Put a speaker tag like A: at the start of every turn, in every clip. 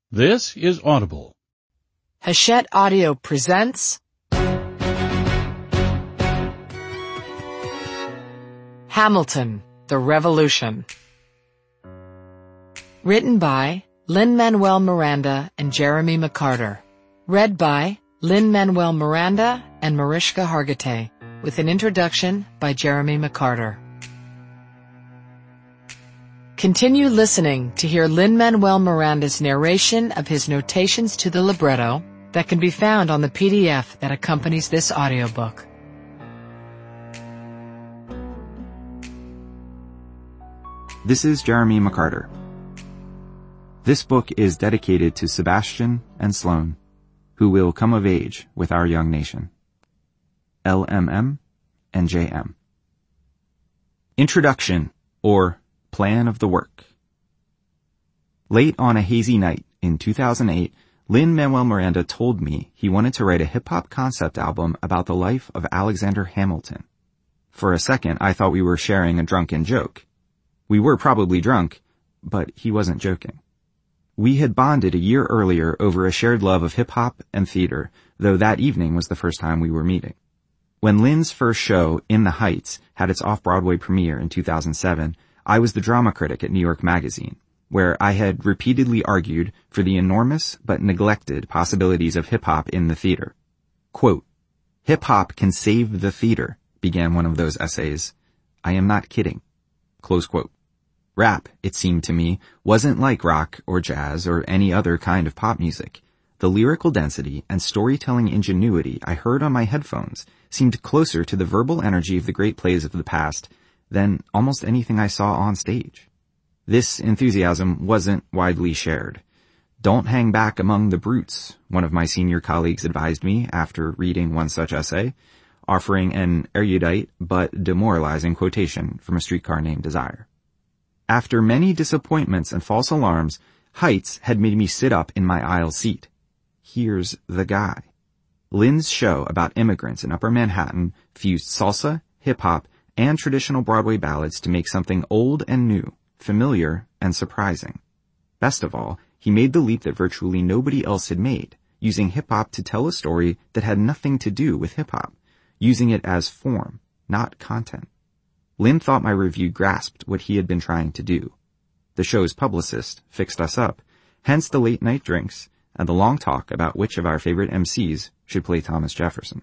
A: This is Audible.
B: Hachette Audio presents Hamilton, The Revolution. Written by Lin-Manuel Miranda and Jeremy McCarter. Read by Lin-Manuel Miranda and Mariska Hargitay, with an introduction by Jeremy McCarter. Continue listening to hear Lin-Manuel Miranda's narration of his notations to the libretto that can be found on the PDF that accompanies this audiobook.
C: This is Jeremy McCarter. This book is dedicated to Sebastian and Sloane, who will come of age with our young nation. LMM and JM. Introduction, or Plan of the Work. Late on a hazy night in 2008, Lin-Manuel Miranda told me he wanted to write a hip-hop concept album about the life of Alexander Hamilton. For a second, I thought we were sharing a drunken joke. We were probably drunk, but he wasn't joking. We had bonded a year earlier over a shared love of hip-hop and theater, though that evening was the first time we were meeting. When Lin's first show, In the Heights, had its off-Broadway premiere in 2007, I was the drama critic at New York Magazine, where I had repeatedly argued for the enormous but neglected possibilities of hip-hop in the theater. Quote, "Hip-hop can save the theater," began one of those essays. I am not kidding. Close quote. Rap, it seemed to me, wasn't like rock or jazz or any other kind of pop music. The lyrical density and storytelling ingenuity I heard on my headphones seemed closer to the verbal energy of the great plays of the past than almost anything I saw on stage. This enthusiasm wasn't widely shared. Don't hang back among the brutes, one of my senior colleagues advised me after reading one such essay, offering an erudite but demoralizing quotation from A Streetcar Named Desire. After many disappointments and false alarms, Heights had made me sit up in my aisle seat. Here's the guy. Lin's show about immigrants in Upper Manhattan fused salsa, hip-hop, and traditional Broadway ballads to make something old and new, familiar and surprising. Best of all, he made the leap that virtually nobody else had made, using hip-hop to tell a story that had nothing to do with hip-hop, using it as form, not content. Lin thought my review grasped what he had been trying to do. The show's publicist fixed us up, hence the late-night drinks and the long talk about which of our favorite MCs should play Thomas Jefferson.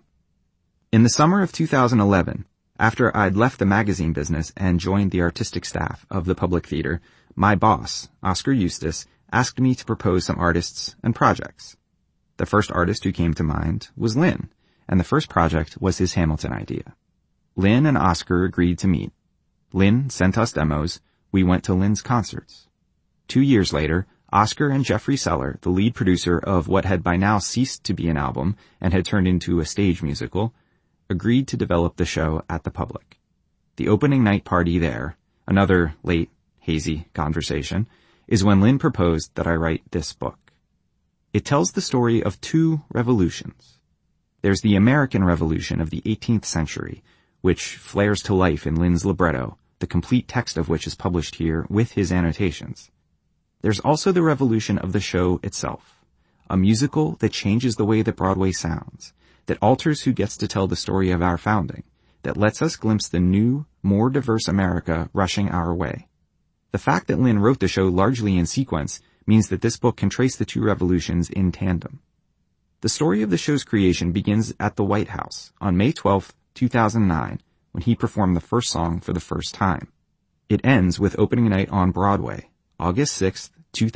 C: In the summer of 2011, after I'd left the magazine business and joined the artistic staff of the Public Theater, my boss, Oscar Eustis, asked me to propose some artists and projects. The first artist who came to mind was Lin, and the first project was his Hamilton idea. Lin and Oscar agreed to meet. Lin sent us demos. We went to Lin's concerts. 2 years later, Oscar and Jeffrey Seller, the lead producer of what had by now ceased to be an album and had turned into a stage musical, agreed to develop the show at the Public. The opening night party there, another late, hazy conversation, is when Lin proposed that I write this book. It tells the story of two revolutions. There's the American Revolution of the 18th century, which flares to life in Lin's libretto, the complete text of which is published here with his annotations. There's also the revolution of the show itself, a musical that changes the way that Broadway sounds, that alters who gets to tell the story of our founding, that lets us glimpse the new, more diverse America rushing our way. The fact that Lin wrote the show largely in sequence means that this book can trace the two revolutions in tandem. The story of the show's creation begins at the White House on May 12, 2009, when he performed the first song for the first time. It ends with opening night on Broadway, August 6,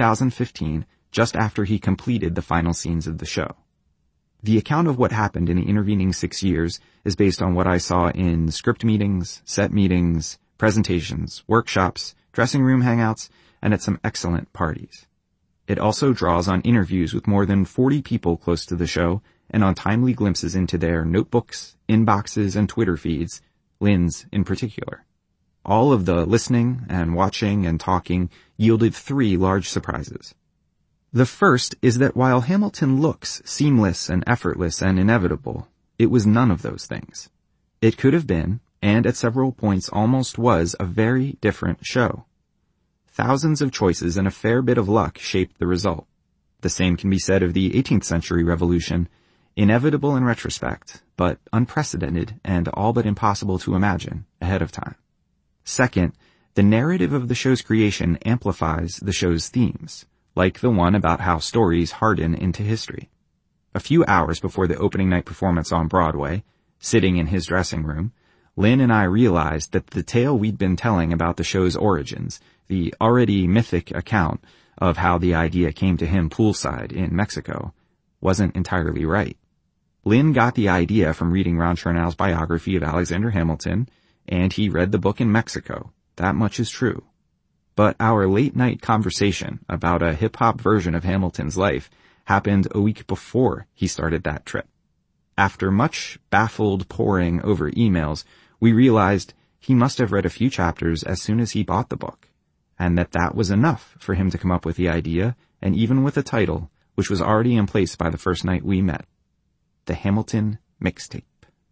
C: 2015, just after he completed the final scenes of the show. The account of what happened in the intervening 6 years is based on what I saw in script meetings, set meetings, presentations, workshops, dressing room hangouts, and at some excellent parties. It also draws on interviews with more than 40 people close to the show and on timely glimpses into their notebooks, inboxes, and Twitter feeds, Lin's in particular. All of the listening and watching and talking yielded 3 large surprises. The first is that while Hamilton looks seamless and effortless and inevitable, it was none of those things. It could have been, and at several points almost was, a very different show. Thousands of choices and a fair bit of luck shaped the result. The same can be said of the 18th century revolution, inevitable in retrospect, but unprecedented and all but impossible to imagine ahead of time. Second, the narrative of the show's creation amplifies the show's themes, like the one about how stories harden into history. A few hours before the opening night performance on Broadway, sitting in his dressing room, Lynn and I realized that the tale we'd been telling about the show's origins, the already mythic account of how the idea came to him poolside in Mexico, wasn't entirely right. Lynn got the idea from reading Ron Chernow's biography of Alexander Hamilton, and he read the book in Mexico. That much is true. But our late-night conversation about a hip-hop version of Hamilton's life happened a week before he started that trip. After much baffled poring over emails, we realized he must have read a few chapters as soon as he bought the book, and that was enough for him to come up with the idea, and even with a title, which was already in place by the first night we met. The Hamilton Mixtape.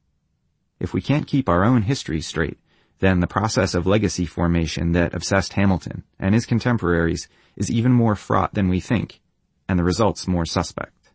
C: If we can't keep our own history straight, then the process of legacy formation that obsessed Hamilton and his contemporaries is even more fraught than we think, and the results more suspect.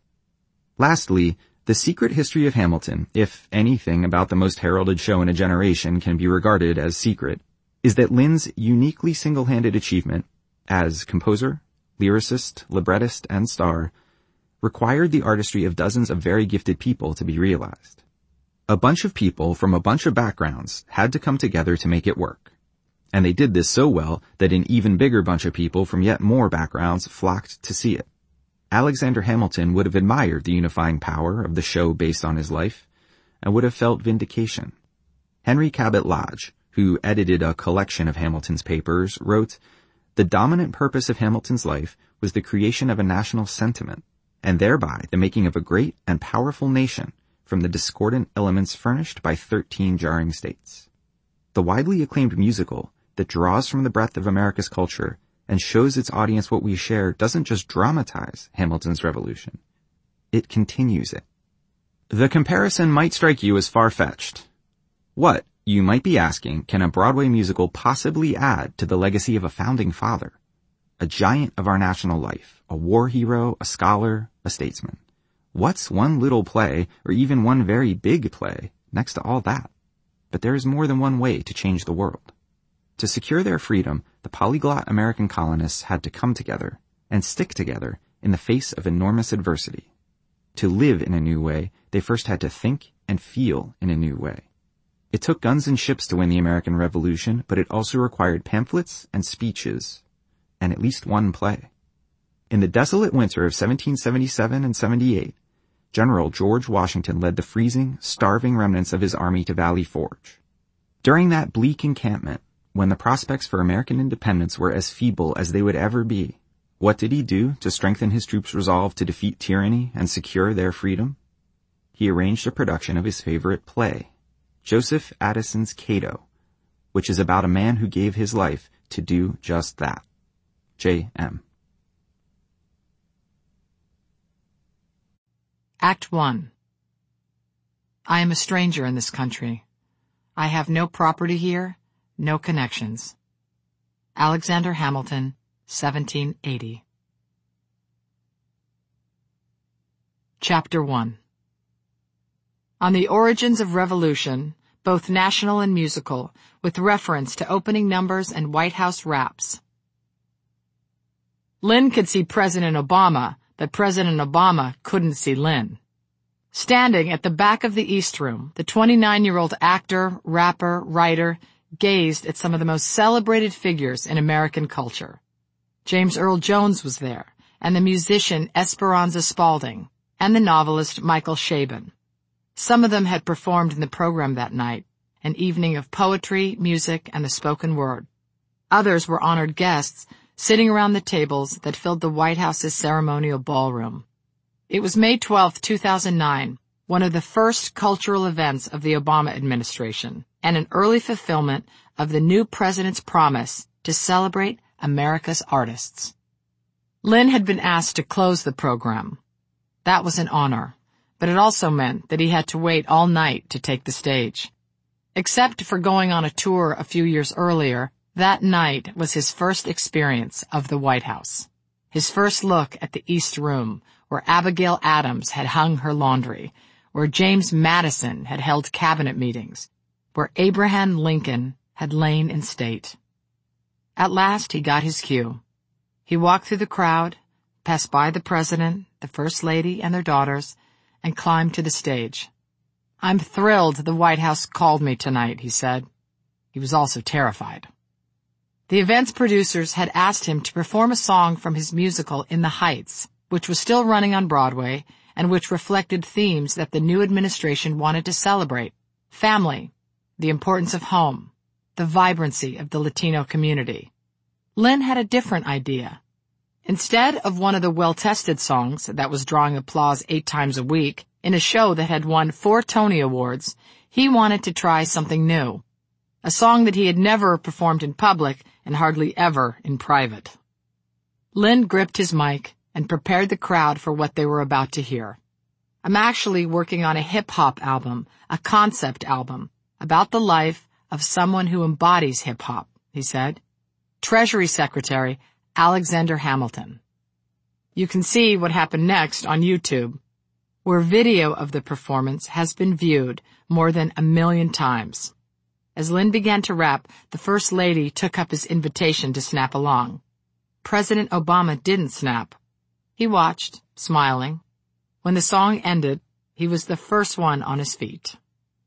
C: Lastly, the secret history of Hamilton, if anything about the most heralded show in a generation can be regarded as secret, is that Lynn's uniquely single-handed achievement as composer, lyricist, librettist, and star required the artistry of dozens of very gifted people to be realized. A bunch of people from a bunch of backgrounds had to come together to make it work. And they did this so well that an even bigger bunch of people from yet more backgrounds flocked to see it. Alexander Hamilton would have admired the unifying power of the show based on his life, and would have felt vindication. Henry Cabot Lodge, who edited a collection of Hamilton's papers, wrote, "The dominant purpose of Hamilton's life was the creation of a national sentiment, and thereby the making of a great and powerful nation from the discordant elements furnished by 13 jarring states." The widely acclaimed musical that draws from the breadth of America's culture and shows its audience what we share doesn't just dramatize Hamilton's revolution. It continues it. The comparison might strike you as far-fetched. What, you might be asking, can a Broadway musical possibly add to the legacy of a founding father? A giant of our national life, a war hero, a scholar, a statesman. What's one little play, or even one very big play, next to all that? But there is more than one way to change the world. To secure their freedom, the polyglot American colonists had to come together and stick together in the face of enormous adversity. To live in a new way, they first had to think and feel in a new way. It took guns and ships to win the American Revolution, but it also required pamphlets and speeches, and at least one play. In the desolate winter of 1777 and 78, General George Washington led the freezing, starving remnants of his army to Valley Forge. During that bleak encampment, when the prospects for American independence were as feeble as they would ever be, what did he do to strengthen his troops' resolve to defeat tyranny and secure their freedom? He arranged a production of his favorite play, Joseph Addison's Cato, which is about a man who gave his life to do just that. J.M.
B: Act 1. I am a stranger in this country. I have no property here, no connections. Alexander Hamilton, 1780. Chapter 1. On the origins of revolution, both national and musical, with reference to opening numbers and White House raps. Lynn could see President Obama, but President Obama couldn't see Lynn. Standing at the back of the East Room, the 29-year-old actor, rapper, writer gazed at some of the most celebrated figures in American culture. James Earl Jones was there, and the musician Esperanza Spalding, and the novelist Michael Chabon. Some of them had performed in the program that night, an evening of poetry, music, and the spoken word. Others were honored guests, sitting around the tables that filled the White House's ceremonial ballroom. It was May 12, 2009, one of the first cultural events of the Obama administration, and an early fulfillment of the new president's promise to celebrate America's artists. Lynn had been asked to close the program. That was an honor, but it also meant that he had to wait all night to take the stage. Except for going on a tour a few years earlier, that night was his first experience of the White House. His first look at the East Room, where Abigail Adams had hung her laundry, where James Madison had held cabinet meetings, where Abraham Lincoln had lain in state. At last he got his cue. He walked through the crowd, passed by the president, the first lady, and their daughters, and climbed to the stage. "I'm thrilled the White House called me tonight," he said. He was also terrified. The event's producers had asked him to perform a song from his musical In the Heights, which was still running on Broadway and which reflected themes that the new administration wanted to celebrate: family, the importance of home, the vibrancy of the Latino community. Lynn had a different idea. Instead of one of the well-tested songs that was drawing applause 8 times a week in a show that had won 4 Tony Awards, he wanted to try something new. A song that he had never performed in public and hardly ever in private. Lynn gripped his mic and prepared the crowd for what they were about to hear. "I'm actually working on a hip-hop album, a concept album, about the life of someone who embodies hip-hop," he said. Treasury Secretary Alexander Hamilton. You can see what happened next on YouTube, where video of the performance has been viewed more than 1 million times. As Lynn began to rap, the First Lady took up his invitation to snap along. President Obama didn't snap. He watched, smiling. When the song ended, he was the first one on his feet.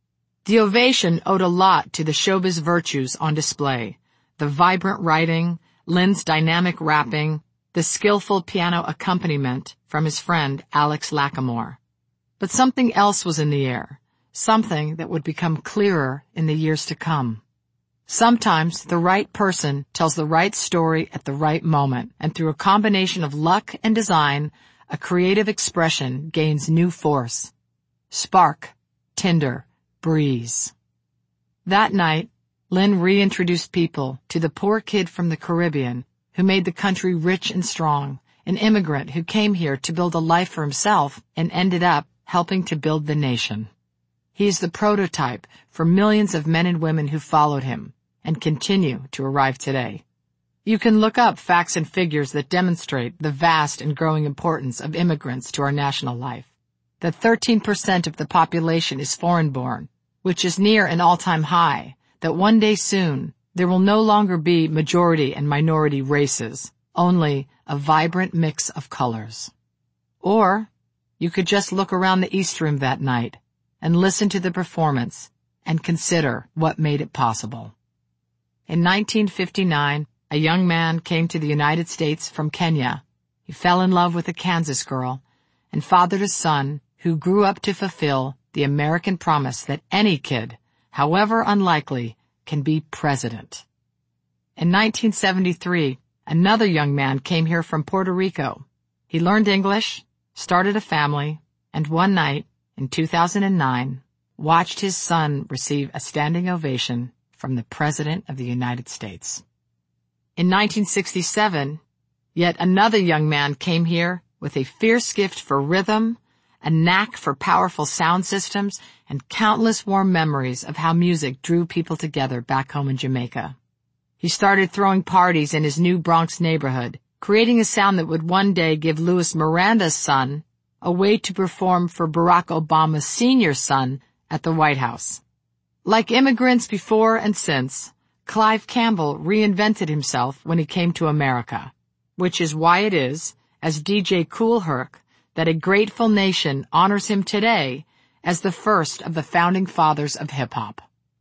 B: The ovation owed a lot to the showbiz virtues on display: the vibrant writing, Lynn's dynamic rapping, the skillful piano accompaniment from his friend Alex Lacamoire. But something else was in the air, something that would become clearer in the years to come. Sometimes the right person tells the right story at the right moment, and through a combination of luck and design, a creative expression gains new force. Spark, tinder, breeze. That night, Lynn reintroduced people to the poor kid from the Caribbean who made the country rich and strong, an immigrant who came here to build a life for himself and ended up helping to build the nation. He is the prototype for millions of men and women who followed him and continue to arrive today. You can look up facts and figures that demonstrate the vast and growing importance of immigrants to our national life. That 13% of the population is foreign-born, which is near an all-time high. That one day soon, there will no longer be majority and minority races, only a vibrant mix of colors. Or, you could just look around the East Room that night and listen to the performance and consider what made it possible. In 1959, a young man came to the United States from Kenya. He fell in love with a Kansas girl and fathered a son who grew up to fulfill the American promise that any kid, however unlikely, can be president. In 1973, another young man came here from Puerto Rico. He learned English, started a family, and one night, in 2009, watched his son receive a standing ovation from the President of the United States. In 1967, yet another young man came here with a fierce gift for rhythm, a knack for powerful sound systems, and countless warm memories of how music drew people together back home in Jamaica. He started throwing parties in his new Bronx neighborhood, creating a sound that would one day give Louis Miranda's son a way to perform for Barack Obama's senior son at the White House. Like immigrants before and since, Clive Campbell reinvented himself when he came to America, which is why it is, as DJ Kool Herc, that a grateful nation honors him today as the first of the founding fathers of hip-hop.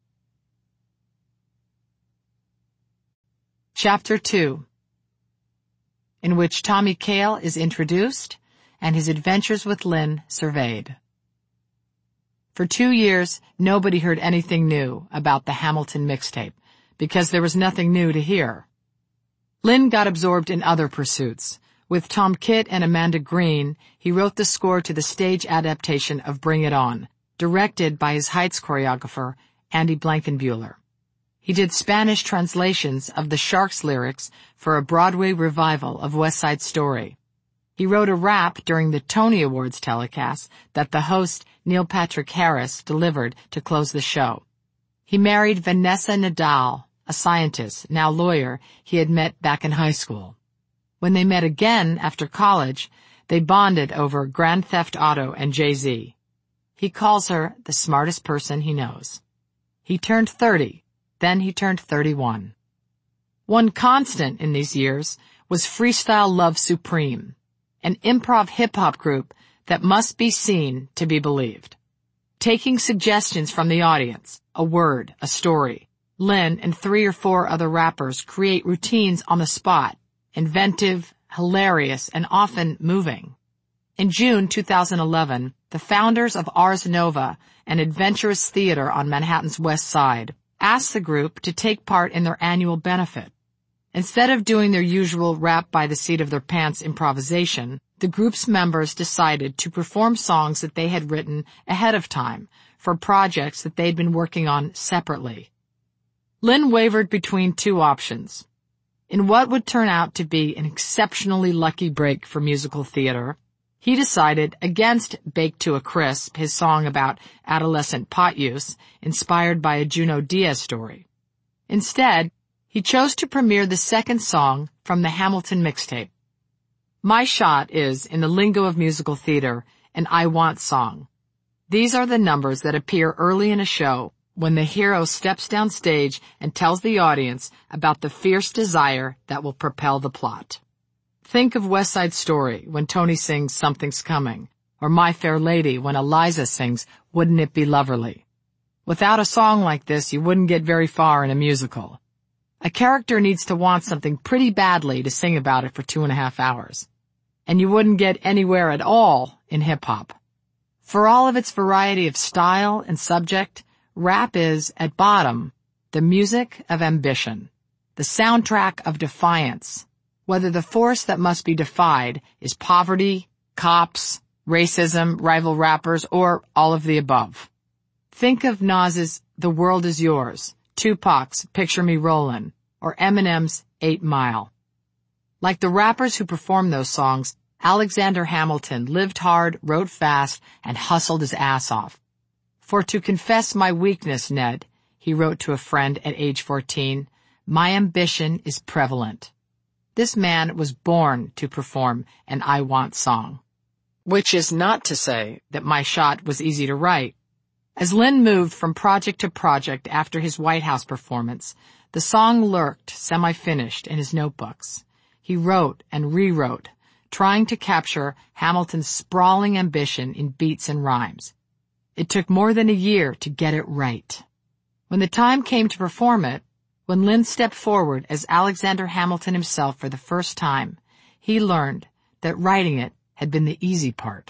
B: Chapter 2, in which Tommy Kail is introduced and his adventures with Lynn surveyed. For 2 years, nobody heard anything new about the Hamilton mixtape, because there was nothing new to hear. Lynn got absorbed in other pursuits. With Tom Kitt and Amanda Green, he wrote the score to the stage adaptation of Bring It On, directed by his Heights choreographer, Andy Blankenbuehler. He did Spanish translations of the Sharks lyrics for a Broadway revival of West Side Story. He wrote a rap during the Tony Awards telecast that the host Neil Patrick Harris delivered to close the show. He married Vanessa Nadal, a scientist, now lawyer, he had met back in high school. When they met again after college, they bonded over Grand Theft Auto and Jay-Z. He calls her the smartest person he knows. He turned 30, then he turned 31. One constant in these years was Freestyle Love Supreme, an improv hip-hop group that must be seen to be believed. Taking suggestions from the audience, a word, a story, Lynn and 3 or 4 other rappers create routines on the spot, inventive, hilarious, and often moving. In June 2011, the founders of Ars Nova, an adventurous theater on Manhattan's West Side, asked the group to take part in their annual benefit. Instead of doing their usual rap by the seat of their pants improvisation, the group's members decided to perform songs that they had written ahead of time for projects that they'd been working on separately. Lynn wavered between 2 options. In what would turn out to be an exceptionally lucky break for musical theater, he decided against Baked to a Crisp, his song about adolescent pot use, inspired by a Junot Diaz story. Instead, he chose to premiere the second song from the Hamilton mixtape. My Shot is, in the lingo of musical theater, an I Want song. These are the numbers that appear early in a show when the hero steps down stage and tells the audience about the fierce desire that will propel the plot. Think of West Side Story when Tony sings Something's Coming, or My Fair Lady when Eliza sings Wouldn't It Be Loverly. Without a song like this, you wouldn't get very far in a musical. A character needs to want something pretty badly to sing about it for 2.5 hours. And you wouldn't get anywhere at all in hip-hop. For all of its variety of style and subject, rap is, at bottom, the music of ambition, the soundtrack of defiance, whether the force that must be defied is poverty, cops, racism, rival rappers, or all of the above. Think of Nas's The World Is Yours, Tupac's Picture Me Rollin', or Eminem's 8 Mile. Like the rappers who performed those songs, Alexander Hamilton lived hard, wrote fast, and hustled his ass off. For to confess my weakness, Ned, he wrote to a friend at age 14, my ambition is prevalent. This man was born to perform an I Want song. Which is not to say that My Shot was easy to write. As Lynn moved from project to project after his White House performance, the song lurked semi-finished in his notebooks. He wrote and rewrote, trying to capture Hamilton's sprawling ambition in beats and rhymes. It took more than a year to get it right. When the time came to perform it, when Lynn stepped forward as Alexander Hamilton himself for the first time, he learned that writing it had been the easy part.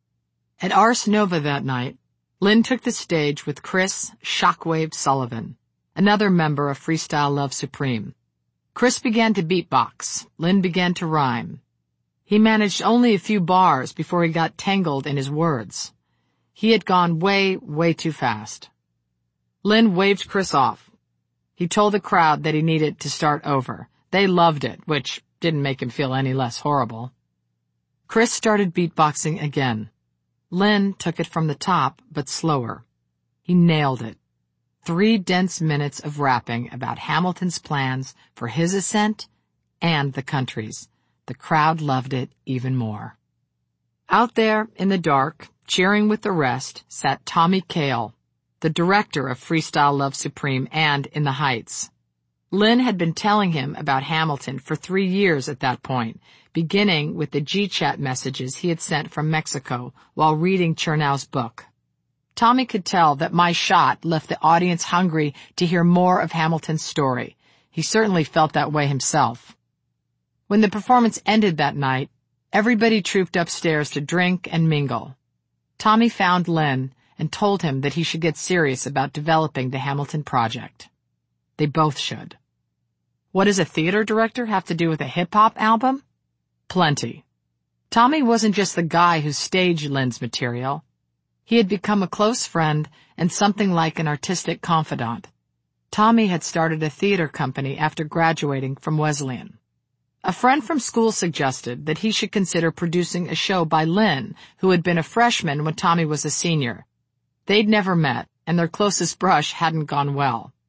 B: At Ars Nova that night, Lynn took the stage with Chris Shockwave Sullivan, another member of Freestyle Love Supreme. Chris began to beatbox. Lynn began to rhyme. He managed only a few bars before he got tangled in his words. He had gone way, way too fast. Lynn waved Chris off. He told the crowd that he needed to start over. They loved it, which didn't make him feel any less horrible. Chris started beatboxing again. Lynn took it from the top, but slower. He nailed it. 3 dense minutes of rapping about Hamilton's plans for his ascent and the country's. The crowd loved it even more. Out there in the dark, cheering with the rest, sat Tommy Kail, the director of Freestyle Love Supreme and In the Heights. Lynn had been telling him about Hamilton for 3 years at that point, beginning with the G-chat messages he had sent from Mexico while reading Chernow's book. Tommy could tell that My Shot left the audience hungry to hear more of Hamilton's story. He certainly felt that way himself. When the performance ended that night, everybody trooped upstairs to drink and mingle. Tommy found Lynn and told him that he should get serious about developing the Hamilton project. They both should. What does a theater director have to do with a hip-hop album? Plenty. Tommy wasn't just the guy who staged Lynn's material. He had become a close friend and something like an artistic confidant. Tommy had started a theater company after graduating from Wesleyan. A friend from school suggested that he should consider producing a show by Lynn, who had been a freshman when Tommy was a senior. They'd never met, and their closest brush hadn't gone well.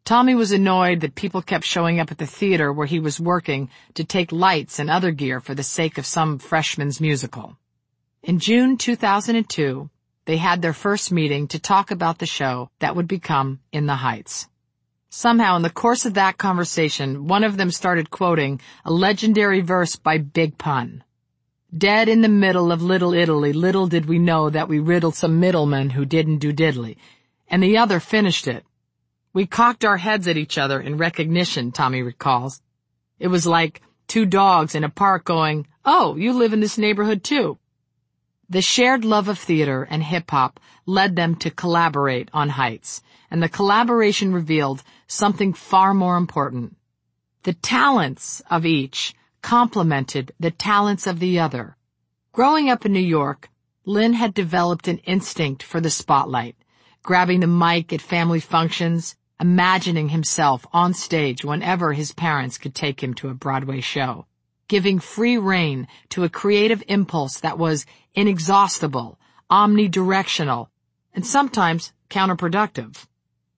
B: Tommy was annoyed that people kept showing up at the theater where he was working to take lights and other gear for the sake of some freshman's musical. In June 2002, they had their first meeting to talk about the show that would become In the Heights. Somehow, in the course of that conversation, one of them started quoting a legendary verse by Big Pun. Dead in the middle of Little Italy, little did we know that we riddled some middlemen who didn't do diddly. And the other finished it. We cocked our heads at each other in recognition, Tommy recalls. It was like two dogs in a park going, "Oh, you live in this neighborhood too." The shared love of theater and hip-hop led them to collaborate on Heights, and the collaboration revealed something far more important. The talents of each complemented the talents of the other. Growing up in New York, Lynn had developed an instinct for the spotlight, grabbing the mic at family functions, imagining himself on stage whenever his parents could take him to a Broadway show, giving free rein to a creative impulse that was inexhaustible, omnidirectional, and sometimes counterproductive.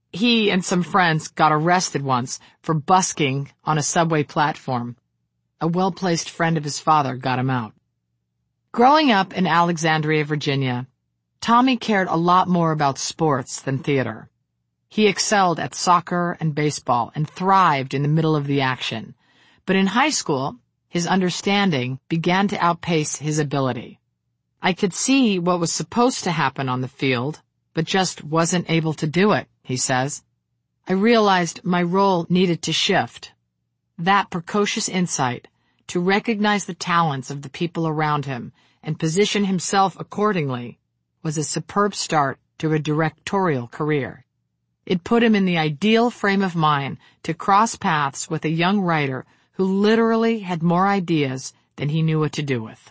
B: He and some friends got arrested once for busking on a subway platform. A well-placed friend of his father got him out. Growing up in Alexandria, Virginia, Tommy cared a lot more about sports than theater. He excelled at soccer and baseball and thrived in the middle of the action. But in high school, his understanding began to outpace his ability. I could see what was supposed to happen on the field, but just wasn't able to do it, he says. I realized my role needed to shift. That precocious insight, to recognize the talents of the people around him and position himself accordingly, was a superb start to a directorial career. It put him in the ideal frame of mind to cross paths with a young writer who literally had more ideas than he knew what to do with.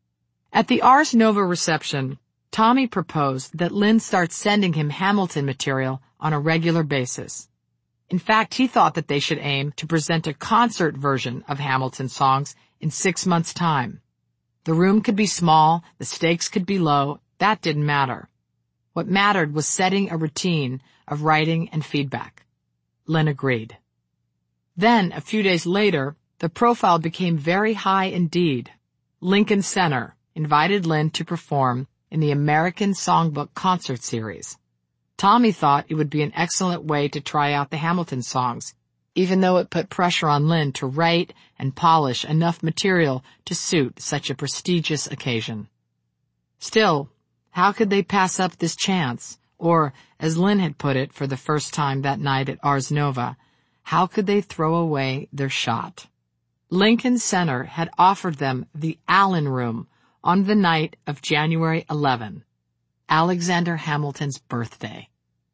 B: At the Ars Nova reception, Tommy proposed that Lynn start sending him Hamilton material on a regular basis. In fact, he thought that they should aim to present a concert version of Hamilton songs in 6 months' time. The room could be small, the stakes could be low, that didn't matter. What mattered was setting a routine of writing and feedback. Lynn agreed. Then, a few days later, the profile became very high indeed. Lincoln Center invited Lynn to perform in the American Songbook concert series. Tommy thought it would be an excellent way to try out the Hamilton songs, even though it put pressure on Lynn to write and polish enough material to suit such a prestigious occasion. Still, how could they pass up this chance? Or, as Lynn had put it for the first time that night at Ars Nova, how could they throw away their shot? Lincoln Center had offered them the Allen Room on the night of January 11, Alexander Hamilton's birthday.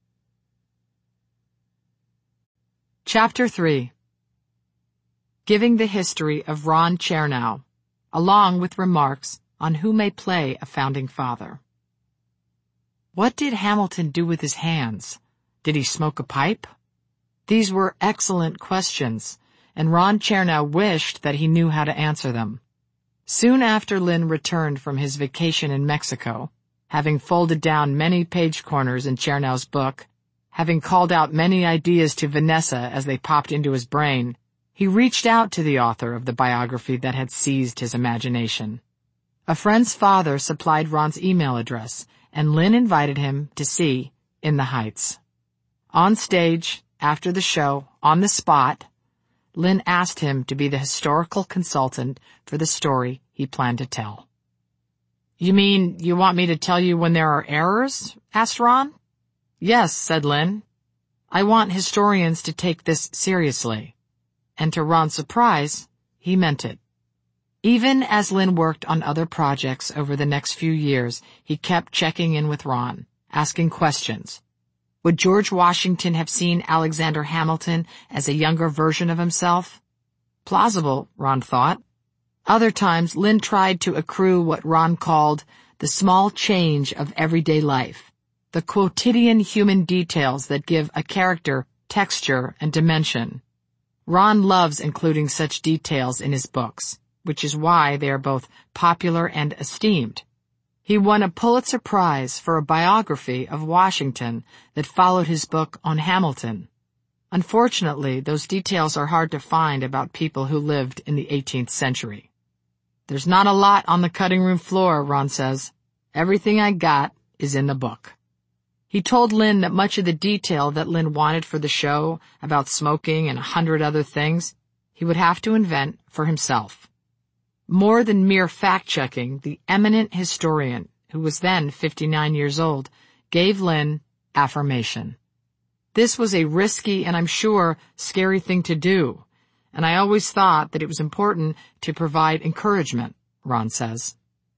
B: Chapter 3. Giving the history of Ron Chernow, along with remarks on who may play a founding father. What did Hamilton do with his hands? Did he smoke a pipe? These were excellent questions, and Ron Chernow wished that he knew how to answer them. Soon after Lynn returned from his vacation in Mexico, having folded down many page corners in Chernow's book, having called out many ideas to Vanessa as they popped into his brain, he reached out to the author of the biography that had seized his imagination. A friend's father supplied Ron's email address, and Lynn invited him to see In the Heights. On stage, after the show, on the spot, Lynn asked him to be the historical consultant for the story he planned to tell. "You mean you want me to tell you when there are errors?" asked Ron. "Yes," said Lynn. "I want historians to take this seriously." And to Ron's surprise, he meant it. Even as Lynn worked on other projects over the next few years, he kept checking in with Ron, asking questions. Would George Washington have seen Alexander Hamilton as a younger version of himself? Plausible, Ron thought. Other times, Lynn tried to accrue what Ron called the small change of everyday life, the quotidian human details that give a character texture and dimension. Ron loves including such details in his books, which is why they are both popular and esteemed. He won a Pulitzer Prize for a biography of Washington that followed his book on Hamilton. Unfortunately, those details are hard to find about people who lived in the 18th century. There's not a lot on the cutting room floor, Ron says. Everything I got is in the book. He told Lynn that much of the detail that Lynn wanted for the show, about smoking and 100 other things, he would have to invent for himself. More than mere fact-checking, the eminent historian, who was then 59 years old, gave Lynn affirmation. This was a risky and I'm sure scary thing to do, and I always thought that it was important to provide encouragement, Ron says.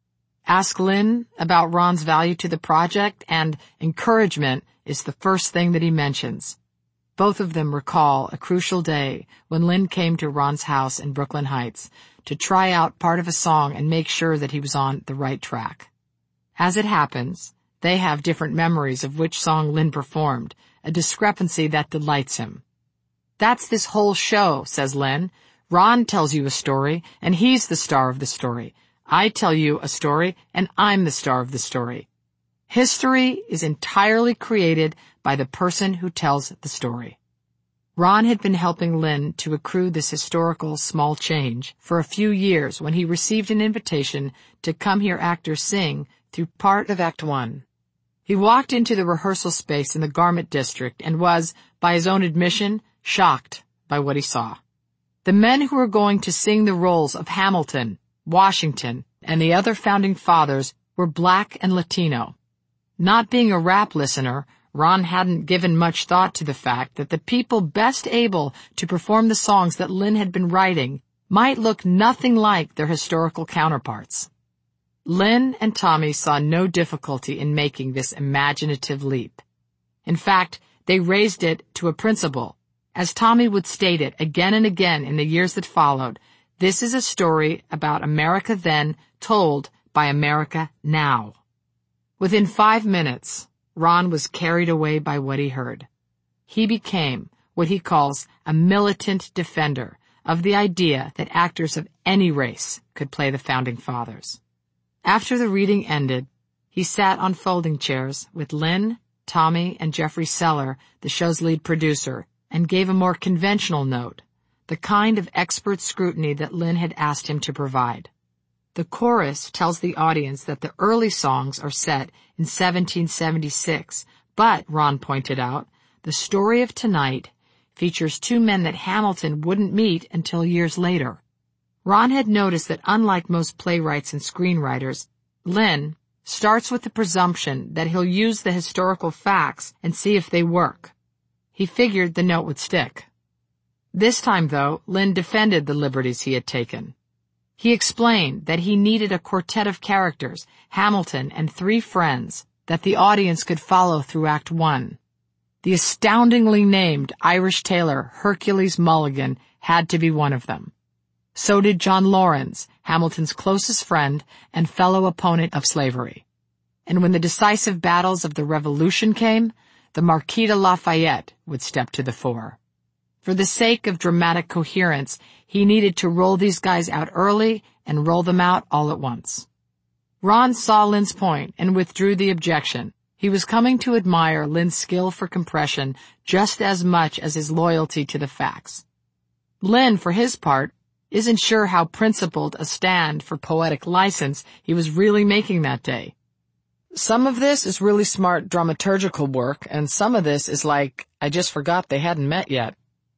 B: Ask Lynn about Ron's value to the project, and encouragement is the first thing that he mentions. Both of them recall a crucial day when Lynn came to Ron's house in Brooklyn Heights to try out part of a song and make sure that he was on the right track. As it happens, they have different memories of which song Lynn performed, a discrepancy that delights him. That's this whole show, says Lynn. Ron tells you a story, and he's the star of the story. I tell you a story, and I'm the star of the story. History is entirely created by the person who tells the story. Ron had been helping Lynn to accrue this historical small change for a few years when he received an invitation to come hear actors sing through part of Act One. He walked into the rehearsal space in the Garment District and was, by his own admission, shocked by what he saw. The men who were going to sing the roles of Hamilton, Washington, and the other founding fathers were black and Latino. Not being a rap listener, Ron hadn't given much thought to the fact that the people best able to perform the songs that Lynn had been writing might look nothing like their historical counterparts. Lynn and Tommy saw no difficulty in making this imaginative leap. In fact, they raised it to a principle. As Tommy would state it again and again in the years that followed, this is a story about America then told by America now. Within 5 minutes, Ron was carried away by what he heard. He became what he calls a militant defender of the idea that actors of any race could play the founding fathers. After the reading ended, he sat on folding chairs with Lynn, Tommy, and Jeffrey Seller, the show's lead producer, and gave a more conventional note, the kind of expert scrutiny that Lynn had asked him to provide. The chorus tells the audience that the early songs are set in 1776, but, Ron pointed out, the story of tonight features two men that Hamilton wouldn't meet until years later. Ron had noticed that unlike most playwrights and screenwriters, Lynn starts with the presumption that he'll use the historical facts and see if they work. He figured the note would stick. This time, though, Lynn defended the liberties he had taken. He explained that he needed a quartet of characters, Hamilton and 3 friends, that the audience could follow through Act One. The astoundingly named Irish tailor Hercules Mulligan had to be one of them. So did John Laurens, Hamilton's closest friend and fellow opponent of slavery. And when the decisive battles of the Revolution came, the Marquis de Lafayette would step to the fore. For the sake of dramatic coherence, he needed to roll these guys out early and roll them out all at once. Ron saw Lynn's point and withdrew the objection. He was coming to admire Lynn's skill for compression just as much as his loyalty to the facts. Lynn, for his part, isn't sure how principled a stand for poetic license he was really making that day. Some of this is really smart dramaturgical work, and some of this is like, I just forgot they hadn't met yet.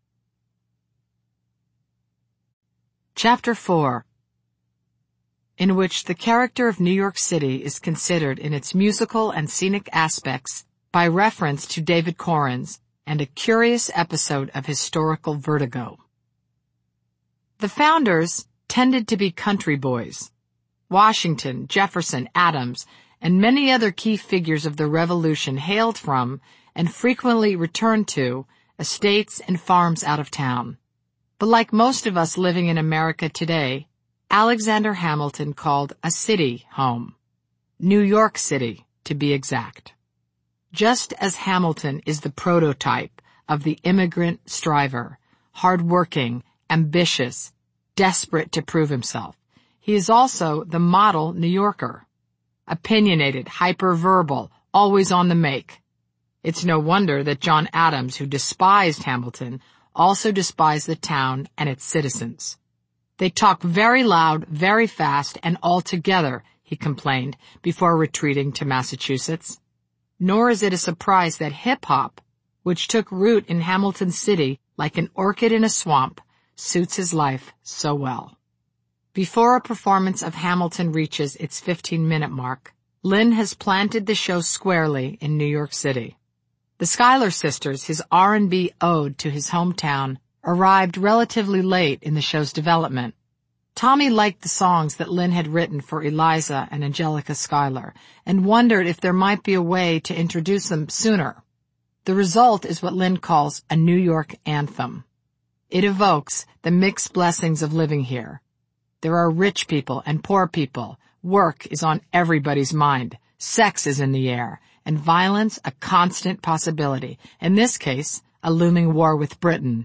B: Chapter 4, in which the character of New York City is considered in its musical and scenic aspects by reference to David Korins and a curious episode of historical vertigo. The founders tended to be country boys. Washington, Jefferson, Adams, and many other key figures of the Revolution hailed from and frequently returned to estates and farms out of town. But like most of us living in America today, Alexander Hamilton called a city home. New York City, to be exact. Just as Hamilton is the prototype of the immigrant striver, hard-working, ambitious, desperate to prove himself, he is also the model New Yorker. Opinionated, hyper-verbal, always on the make. It's no wonder that John Adams, who despised Hamilton, also despised the town and its citizens. They talk very loud, very fast, and all together, he complained, before retreating to Massachusetts. Nor is it a surprise that hip-hop, which took root in Hamilton City like an orchid in a swamp, suits his life so well. Before a performance of Hamilton reaches its 15-minute mark, Lin has planted the show squarely in New York City. The Schuyler Sisters, his R&B ode to his hometown, arrived relatively late in the show's development. Tommy liked the songs that Lin had written for Eliza and Angelica Schuyler and wondered if there might be a way to introduce them sooner. The result is what Lin calls a New York anthem. It evokes the mixed blessings of living here. There are rich people and poor people. Work is on everybody's mind. Sex is in the air. And violence a constant possibility. In this case, a looming war with Britain.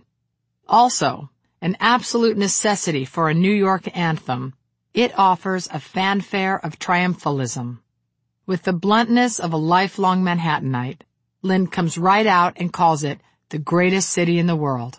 B: Also, an absolute necessity for a New York anthem, it offers a fanfare of triumphalism. With the bluntness of a lifelong Manhattanite, Lin comes right out and calls it the greatest city in the world.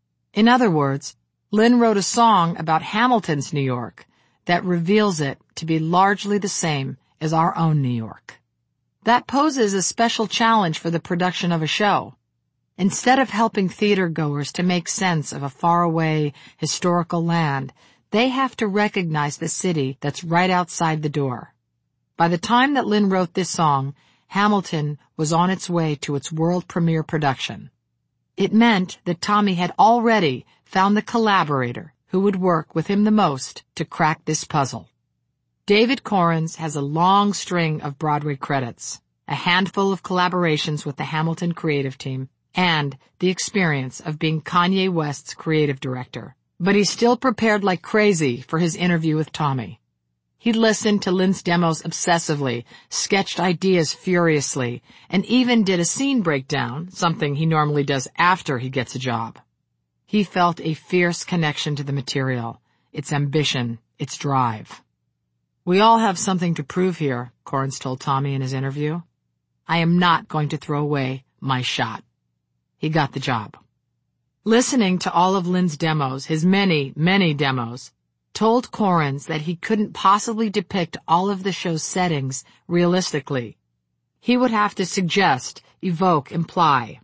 B: In other words, Lin wrote a song about Hamilton's New York that reveals it to be largely the same as our own New York. That poses a special challenge for the production of a show. Instead of helping theater-goers to make sense of a faraway, historical land, they have to recognize the city that's right outside the door. By the time that Lin wrote this song, Hamilton was on its way to its world premiere production. It meant that Tommy had already found the collaborator who would work with him the most to crack this puzzle. David Korins has a long string of Broadway credits, a handful of collaborations with the Hamilton creative team, and the experience of being Kanye West's creative director. But he still prepared like crazy for his interview with Tommy. He listened to Lin's demos obsessively, sketched ideas furiously, and even did a scene breakdown, something he normally does after he gets a job. He felt a fierce connection to the material, its ambition, its drive. "We all have something to prove here," Korins told Tommy in his interview. "I am not going to throw away my shot." He got the job. Listening to all of Lin's demos, his many, many demos, told Korins that he couldn't possibly depict all of the show's settings realistically. He would have to suggest, evoke, imply.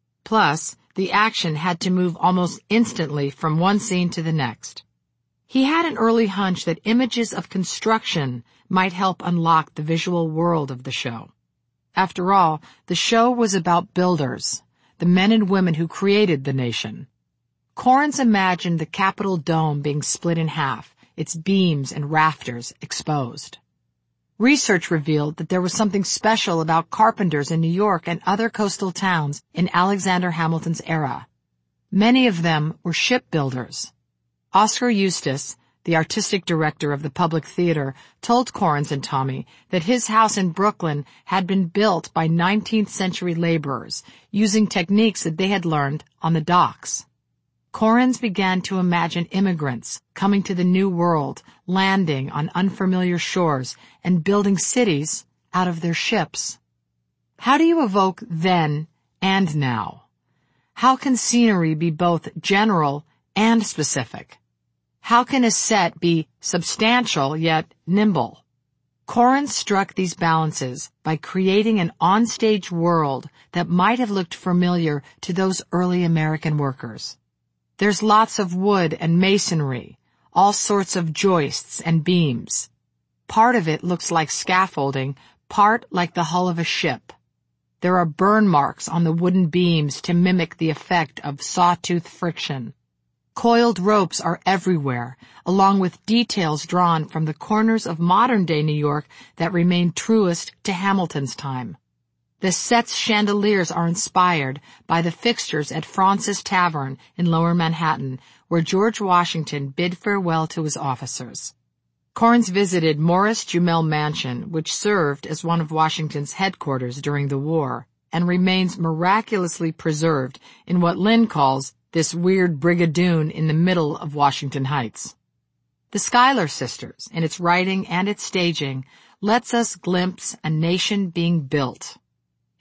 B: Plus, the action had to move almost instantly from one scene to the next. He had an early hunch that images of construction might help unlock the visual world of the show. After all, the show was about builders, the men and women who created the nation. Korins imagined the Capitol dome being split in half, its beams and rafters exposed. Research revealed that there was something special about carpenters in New York and other coastal towns in Alexander Hamilton's era. Many of them were shipbuilders. Oscar Eustis, the artistic director of the Public Theater, told Korins and Tommy that his house in Brooklyn had been built by 19th century laborers using techniques that they had learned on the docks. Korins began to imagine immigrants coming to the New World, landing on unfamiliar shores, and building cities out of their ships. How do you evoke then and now? How can scenery be both general and specific? How can a set be substantial yet nimble? Korins struck these balances by creating an onstage world that might have looked familiar to those early American workers. There's lots of wood and masonry, all sorts of joists and beams. Part of it looks like scaffolding, part like the hull of a ship. There are burn marks on the wooden beams to mimic the effect of sawtooth friction. Coiled ropes are everywhere, along with details drawn from the corners of modern-day New York that remain truest to Hamilton's time. The set's chandeliers are inspired by the fixtures at Fraunces Tavern in Lower Manhattan, where George Washington bid farewell to his officers. Korins visited Morris Jumel Mansion, which served as one of Washington's headquarters during the war, and remains miraculously preserved in what Lin calls this weird brigadoon in the middle of Washington Heights. The Schuyler Sisters, in its writing and its staging, lets us glimpse a nation being built.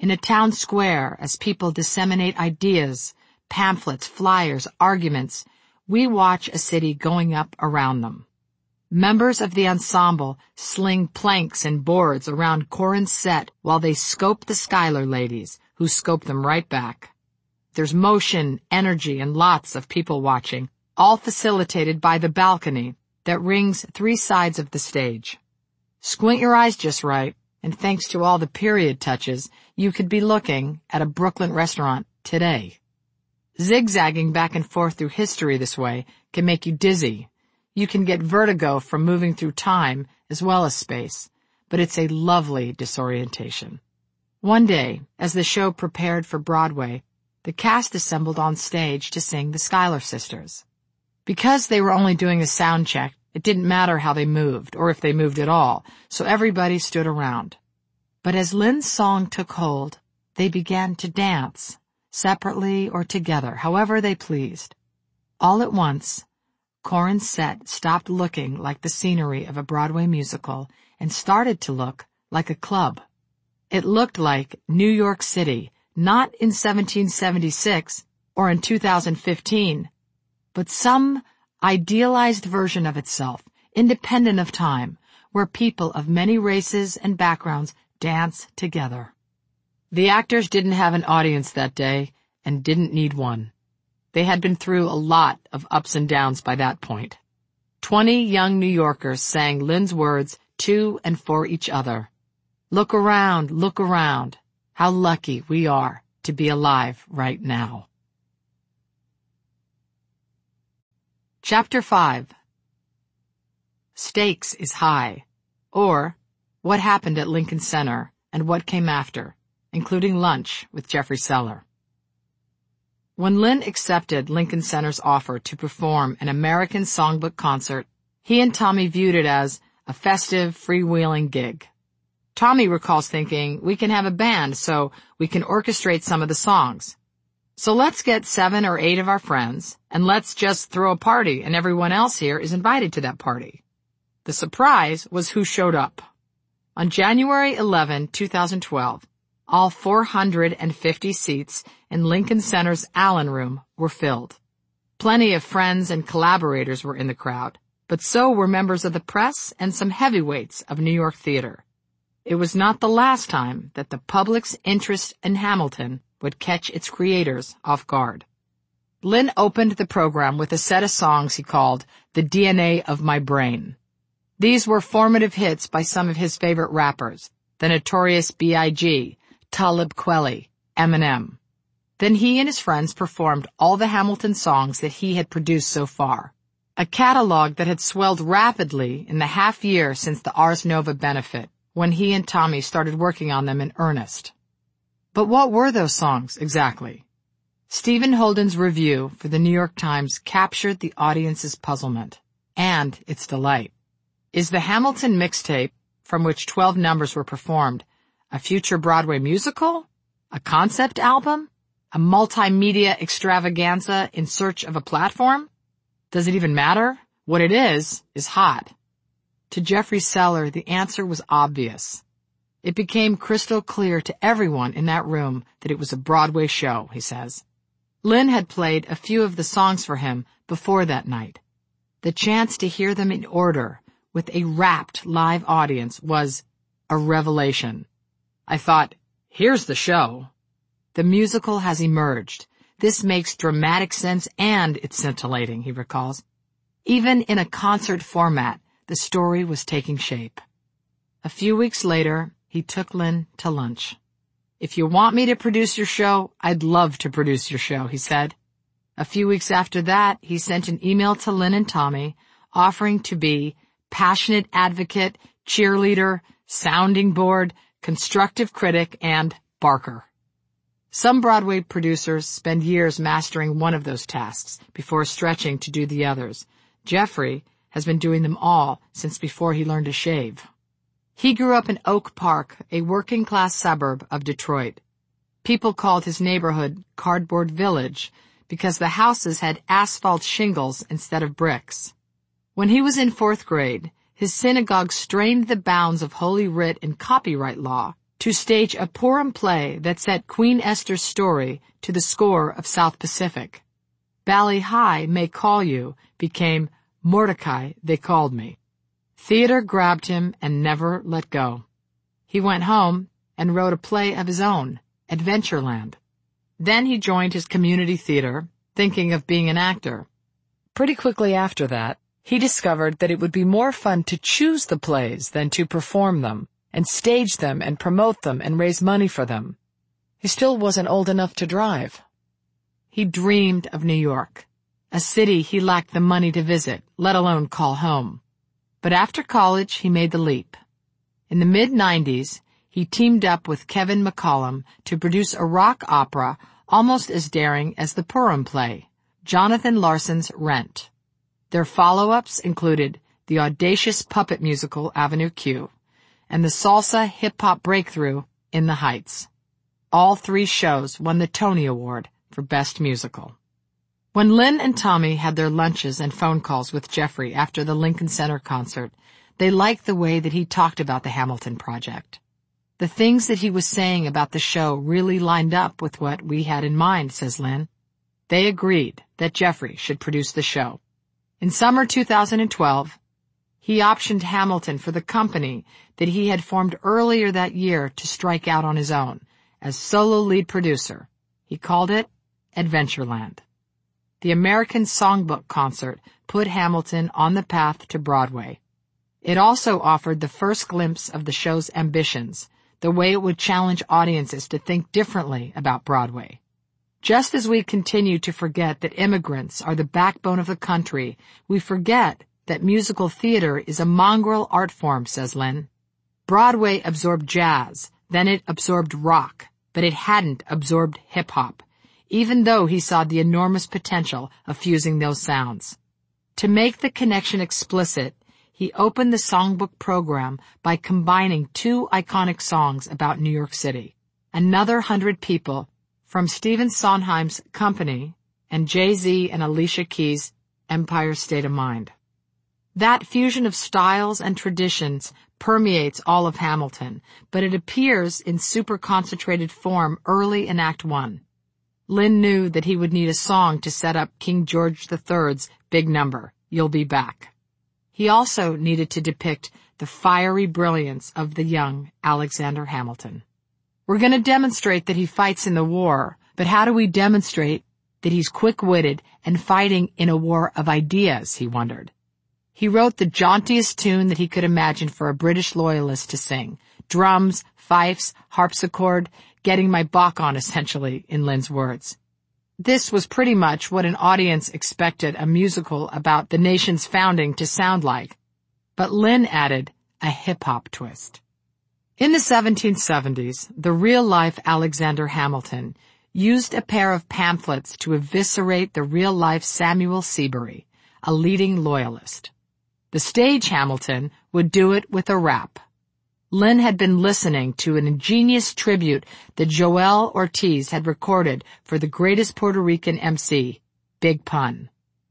B: In a town square, as people disseminate ideas, pamphlets, flyers, arguments, we watch a city going up around them. Members of the ensemble sling planks and boards around Corin's set while they scope the Schuyler ladies, who scope them right back. There's motion, energy, and lots of people watching, all facilitated by the balcony that rings 3 sides of the stage. Squint your eyes just right, and thanks to all the period touches, you could be looking at a Brooklyn restaurant today. Zigzagging back and forth through history this way can make you dizzy. You can get vertigo from moving through time as well as space, but it's a lovely disorientation. One day, as the show prepared for Broadway, the cast assembled on stage to sing the Schuyler Sisters. Because they were only doing a sound check, it didn't matter how they moved, or if they moved at all, so everybody stood around. But as Lynn's song took hold, they began to dance, separately or together, however they pleased. All at once, Corin's set stopped looking like the scenery of a Broadway musical and started to look like a club. It looked like New York City, not in 1776 or in 2015, but some idealized version of itself, independent of time, where people of many races and backgrounds dance together. The actors didn't have an audience that day and didn't need one. They had been through a lot of ups and downs by that point. 20 young New Yorkers sang Lynn's words to and for each other. Look around, how lucky we are to be alive right now. Chapter 5. Stakes is High, or What Happened at Lincoln Center and What Came After, including lunch with Jeffrey Seller. When Lynn accepted Lincoln Center's offer to perform an American Songbook concert, he and Tommy viewed it as a festive, freewheeling gig. Tommy recalls thinking, we can have a band so we can orchestrate some of the songs. So let's get 7 or 8 of our friends, and let's just throw a party, and everyone else here is invited to that party. The surprise was who showed up. On January 11, 2012, all 450 seats in Lincoln Center's Allen Room were filled. Plenty of friends and collaborators were in the crowd, but so were members of the press and some heavyweights of New York theater. It was not the last time that the public's interest in Hamilton would catch its creators off guard. Lynn opened the program with a set of songs he called The DNA of My Brain. These were formative hits by some of his favorite rappers, the Notorious B.I.G., Talib Kweli, Eminem. Then he and his friends performed all the Hamilton songs that he had produced so far, a catalog that had swelled rapidly in the half year since the Ars Nova benefit, when he and Tommy started working on them in earnest. But what were those songs exactly? Stephen Holden's review for the New York Times captured the audience's puzzlement and its delight. Is the Hamilton mixtape, from which 12 numbers were performed, a future Broadway musical? A concept album? A multimedia extravaganza in search of a platform? Does it even matter? What it is hot. To Jeffrey Seller, the answer was obvious. It became crystal clear to everyone in that room that it was a Broadway show, he says. Lynn had played a few of the songs for him before that night. The chance to hear them in order with a rapt live audience was a revelation. I thought, here's the show. The musical has emerged. This makes dramatic sense and it's scintillating, he recalls. Even in a concert format, the story was taking shape. A few weeks later, he took Lynn to lunch. If you want me to produce your show, I'd love to produce your show, he said. A few weeks after that, he sent an email to Lynn and Tommy offering to be passionate advocate, cheerleader, sounding board, constructive critic, and barker. Some Broadway producers spend years mastering one of those tasks before stretching to do the others. Jeffrey has been doing them all since before he learned to shave. He grew up in Oak Park, a working-class suburb of Detroit. People called his neighborhood Cardboard Village because the houses had asphalt shingles instead of bricks. When he was in 4th grade, his synagogue strained the bounds of Holy Writ and copyright law to stage a Purim play that set Queen Esther's story to the score of South Pacific. Bali High May Call You became Mordecai They Called Me. Theater grabbed him and never let go. He went home and wrote a play of his own, Adventureland. Then he joined his community theater, thinking of being an actor. Pretty quickly after that, he discovered that it would be more fun to choose the plays than to perform them, and stage them and promote them and raise money for them. He still wasn't old enough to drive. He dreamed of New York, a city he lacked the money to visit, let alone call home. But after college, he made the leap. In the mid-90s, he teamed up with Kevin McCollum to produce a rock opera almost as daring as the Purim play, Jonathan Larson's Rent. Their follow-ups included the audacious puppet musical Avenue Q and the salsa hip-hop breakthrough In the Heights. All three shows won the Tony Award for Best Musical. When Lynn and Tommy had their lunches and phone calls with Jeffrey after the Lincoln Center concert, they liked the way that he talked about the Hamilton Project. The things that he was saying about the show really lined up with what we had in mind, says Lynn. They agreed that Jeffrey should produce the show. In summer 2012, he optioned Hamilton for the company that he had formed earlier that year to strike out on his own as solo lead producer. He called it Adventureland. The American Songbook concert put Hamilton on the path to Broadway. It also offered the first glimpse of the show's ambitions, the way it would challenge audiences to think differently about Broadway. Just as we continue to forget that immigrants are the backbone of the country, we forget that musical theater is a mongrel art form, says Lynn. Broadway absorbed jazz, then it absorbed rock, but it hadn't absorbed hip-hop, even though he saw the enormous potential of fusing those sounds. To make the connection explicit, he opened the songbook program by combining two iconic songs about New York City, Another 100 People from Stephen Sondheim's Company and Jay-Z and Alicia Keys' Empire State of Mind. That fusion of styles and traditions permeates all of Hamilton, but it appears in super concentrated form early in Act 1. Lynn knew that he would need a song to set up King George III's big number, You'll Be Back. He also needed to depict the fiery brilliance of the young Alexander Hamilton. We're going to demonstrate that he fights in the war, but how do we demonstrate that he's quick-witted and fighting in a war of ideas, he wondered. He wrote the jauntiest tune that he could imagine for a British loyalist to sing. Drums, fifes, harpsichord, getting my Bach on, essentially, in Lynn's words. This was pretty much what an audience expected a musical about the nation's founding to sound like. But Lynn added a hip-hop twist. In the 1770s, the real-life Alexander Hamilton used a pair of pamphlets to eviscerate the real-life Samuel Seabury, a leading loyalist. The stage Hamilton would do it with a rap. Lynn had been listening to an ingenious tribute that Joel Ortiz had recorded for the greatest Puerto Rican MC, Big Pun.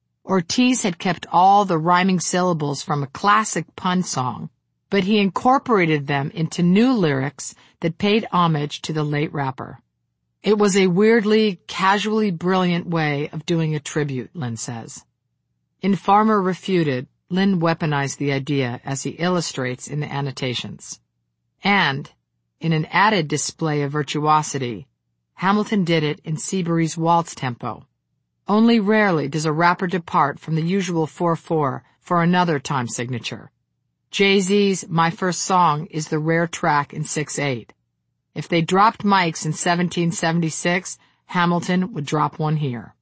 B: Ortiz had kept all the rhyming syllables from a classic pun song, but he incorporated them into new lyrics that paid homage to the late rapper. It was a weirdly, casually brilliant way of doing a tribute, Lynn says. In Farmer Refuted, Lynn weaponized the idea as he illustrates in the annotations. And, in an added display of virtuosity, Hamilton did it in Seabury's waltz tempo. Only rarely does a rapper depart from the usual 4/4 for another time signature. Jay-Z's My First Song is the rare track in 6/8. If they dropped mics in 1776, Hamilton would drop one here.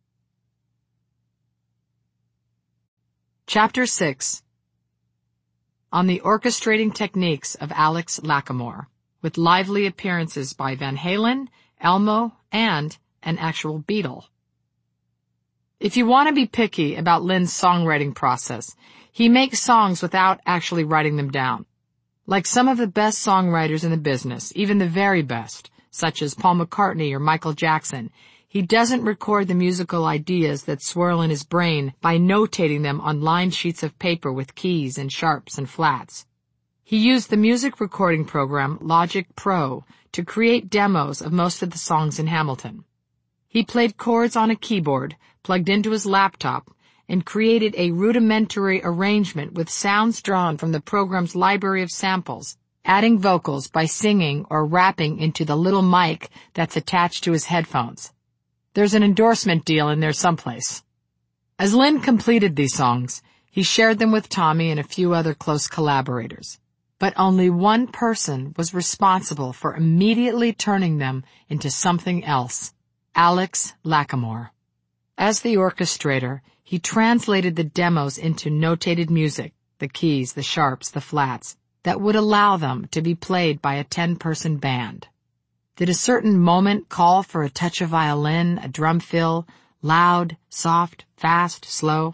B: Chapter 6. On the orchestrating techniques of Alex Lacamoire, with lively appearances by Van Halen, Elmo, and an actual Beatle. If you want to be picky about Lynn's songwriting process, he makes songs without actually writing them down. Like some of the best songwriters in the business, even the very best, such as Paul McCartney or Michael Jackson, he doesn't record the musical ideas that swirl in his brain by notating them on lined sheets of paper with keys and sharps and flats. He used the music recording program Logic Pro to create demos of most of the songs in Hamilton. He played chords on a keyboard, plugged into his laptop, and created a rudimentary arrangement with sounds drawn from the program's library of samples, adding vocals by singing or rapping into the little mic that's attached to his headphones. There's an endorsement deal in there someplace. As Lynn completed these songs, he shared them with Tommy and a few other close collaborators. But only one person was responsible for immediately turning them into something else: Alex Lacamoire. As the orchestrator, he translated the demos into notated music, the keys, the sharps, the flats, that would allow them to be played by a 10-person band. Did a certain moment call for a touch of violin, a drum fill, loud, soft, fast, slow?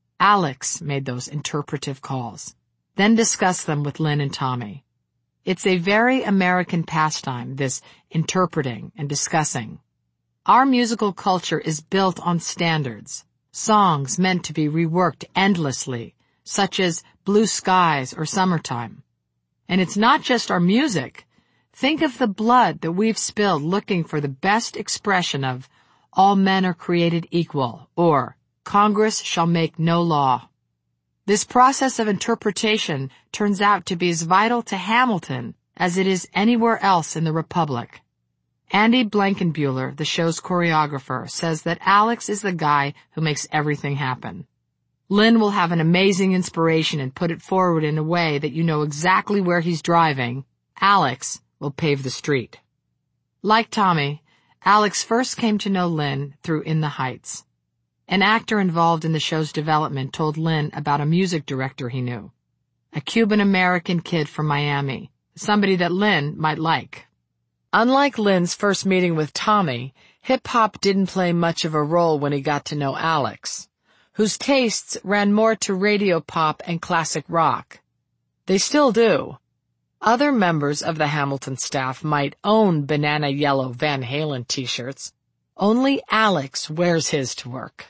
B: Alex made those interpretive calls, then discussed them with Lynn and Tommy. It's a very American pastime, this interpreting and discussing. Our musical culture is built on standards, songs meant to be reworked endlessly, such as Blue Skies or Summertime. And it's not just our music. Think of the blood that we've spilled looking for the best expression of all men are created equal, or Congress shall make no law. This process of interpretation turns out to be as vital to Hamilton as it is anywhere else in the Republic. Andy Blankenbuehler, the show's choreographer, says that Alex is the guy who makes everything happen. Lynn will have an amazing inspiration and put it forward in a way that you know exactly where he's driving. Alex will pave the street. Like Tommy, Alex first came to know Lynn through In the Heights. An actor involved in the show's development told Lynn about a music director he knew, a Cuban-American kid from Miami, somebody that Lynn might like. Unlike Lynn's first meeting with Tommy, hip-hop didn't play much of a role when he got to know Alex, whose tastes ran more to radio pop and classic rock. They still do. Other members of the Hamilton staff might own banana yellow Van Halen t-shirts. Only Alex wears his to work.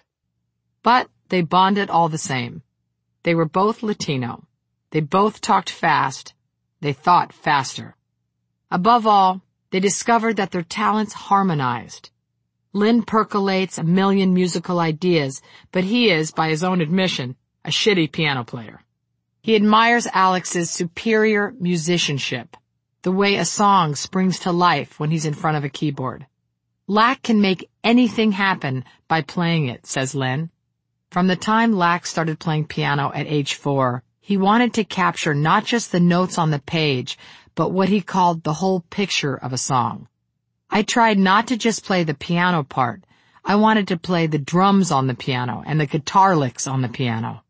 B: But they bonded all the same. They were both Latino. They both talked fast. They thought faster. Above all, they discovered that their talents harmonized. Lynn percolates a million musical ideas, but he is, by his own admission, a shitty piano player. He admires Alex's superior musicianship, the way a song springs to life when he's in front of a keyboard. Lac can make anything happen by playing it, says Lynn. From the time Lac started playing piano at age 4, he wanted to capture not just the notes on the page, but what he called the whole picture of a song. I tried not to just play the piano part. I wanted to play the drums on the piano and the guitar licks on the piano.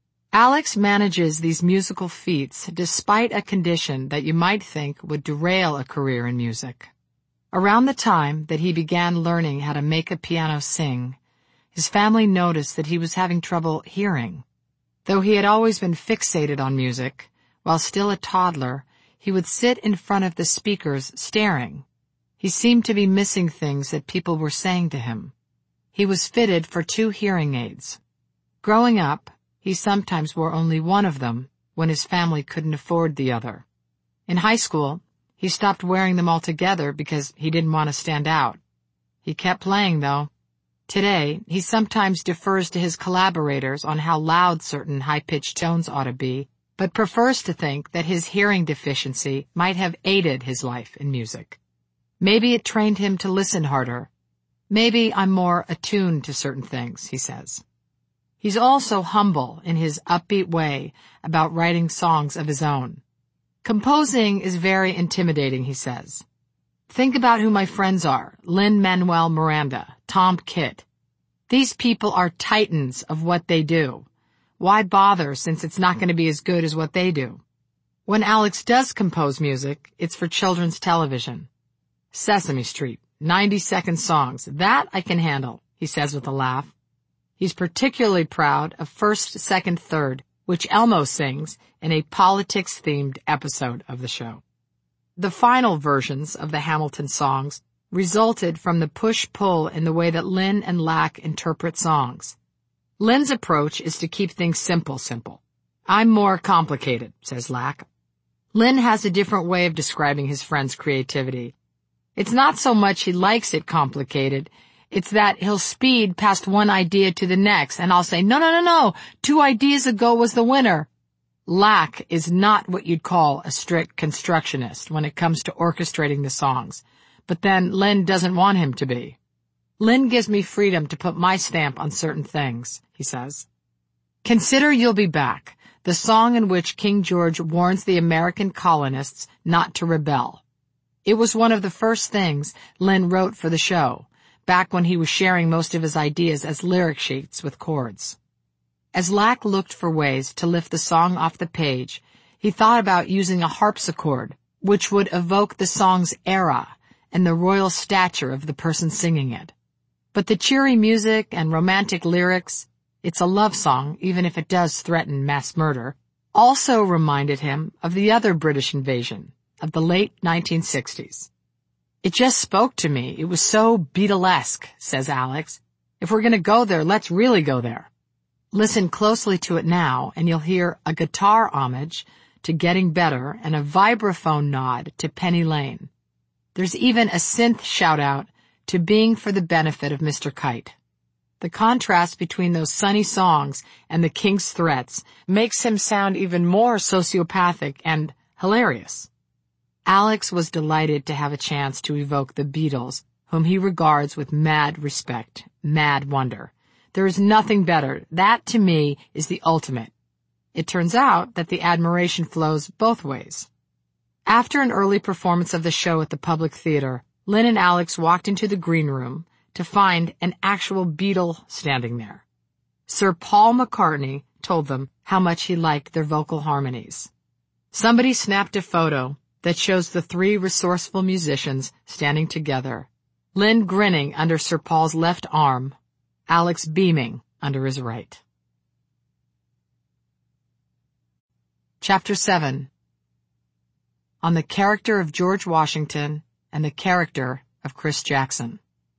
B: Alex manages these musical feats despite a condition that you might think would derail a career in music. Around the time that he began learning how to make a piano sing, his family noticed that he was having trouble hearing. Though he had always been fixated on music, while still a toddler, he would sit in front of the speakers staring. He seemed to be missing things that people were saying to him. He was fitted for 2 hearing aids. Growing up, he sometimes wore only one of them when his family couldn't afford the other. In high school, he stopped wearing them altogether because he didn't want to stand out. He kept playing, though. Today, he sometimes defers to his collaborators on how loud certain high-pitched tones ought to be, but prefers to think that his hearing deficiency might have aided his life in music. Maybe it trained him to listen harder. Maybe I'm more attuned to certain things, he says. He's also humble in his upbeat way about writing songs of his own. Composing is very intimidating, he says. Think about who my friends are: Lin-Manuel Miranda, Tom Kitt. These people are titans of what they do. Why bother, since it's not going to be as good as what they do? When Alex does compose music, it's for children's television. Sesame Street, 90-second songs, that I can handle, he says with a laugh. He's particularly proud of First, Second, Third, which Elmo sings in a politics-themed episode of the show. The final versions of the Hamilton songs resulted from the push-pull in the way that Lynn and Lac interpret songs. Lynn's approach is to keep things simple. I'm more complicated, says Lac. Lin has a different way of describing his friend's creativity. It's not so much he likes it complicated, it's that he'll speed past one idea to the next, and I'll say, no, 2 ideas ago was the winner. Lack is not what you'd call a strict constructionist when it comes to orchestrating the songs, but then Lin doesn't want him to be. Lin gives me freedom to put my stamp on certain things, he says. Consider You'll Be Back, the song in which King George warns the American colonists not to rebel. It was one of the first things Lin wrote for the show, back when he was sharing most of his ideas as lyric sheets with chords. As Lack looked for ways to lift the song off the page, he thought about using a harpsichord, which would evoke the song's era and the royal stature of the person singing it. But the cheery music and romantic lyrics, it's a love song even if it does threaten mass murder, also reminded him of the other British invasion of the late 1960s. It just spoke to me. It was so Beatlesque, says Alex. If we're going to go there, let's really go there. Listen closely to it now, and you'll hear a guitar homage to Getting Better and a vibraphone nod to Penny Lane. There's even a synth shout-out to Being for the Benefit of Mr. Kite. The contrast between those sunny songs and the King's threats makes him sound even more sociopathic and hilarious. Alex was delighted to have a chance to evoke the Beatles, whom he regards with mad respect, mad wonder. There is nothing better. That, to me, is the ultimate. It turns out that the admiration flows both ways. After an early performance of the show at the Public Theater, Lin and Alex walked into the green room to find an actual Beatle standing there. Sir Paul McCartney told them how much he liked their vocal harmonies. Somebody snapped a photo that shows the 3 resourceful musicians standing together, Lin grinning under Sir Paul's left arm, Alex beaming under his right. Chapter 7. On the character of George Washington and the character of Chris Jackson.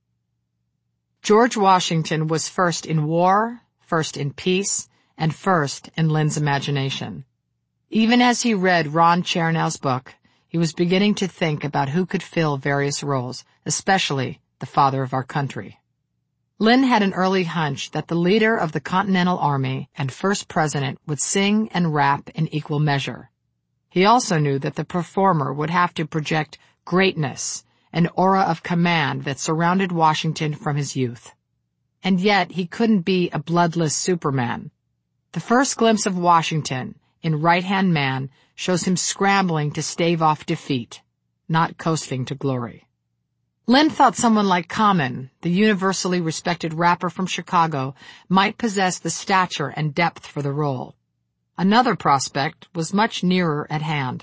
B: George Washington was first in war, first in peace, and first in Lin's imagination. Even as he read Ron Chernow's book, he was beginning to think about who could fill various roles, especially the father of our country. Lin had an early hunch that the leader of the Continental Army and first president would sing and rap in equal measure. He also knew that the performer would have to project greatness, an aura of command that surrounded Washington from his youth. And yet he couldn't be a bloodless Superman. The first glimpse of Washington in Right-Hand Man shows him scrambling to stave off defeat, not coasting to glory. Lin thought someone like Common, the universally respected rapper from Chicago, might possess the stature and depth for the role. Another prospect was much nearer at hand.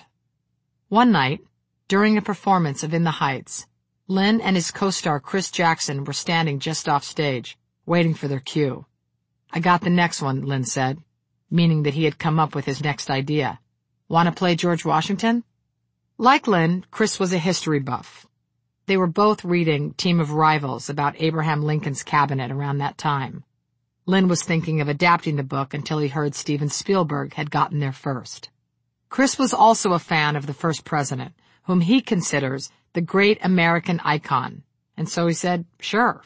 B: One night, during a performance of In the Heights, Lin and his co-star Chris Jackson were standing just off stage, waiting for their cue. "I got the next one," Lin said, meaning that he had come up with his next idea. "Want to play George Washington?" Like Lin, Chris was a history buff. They were both reading Team of Rivals about Abraham Lincoln's cabinet around that time. Lin was thinking of adapting the book until he heard Steven Spielberg had gotten there first. Chris was also a fan of the first president, whom he considers the great American icon, and so he said, sure.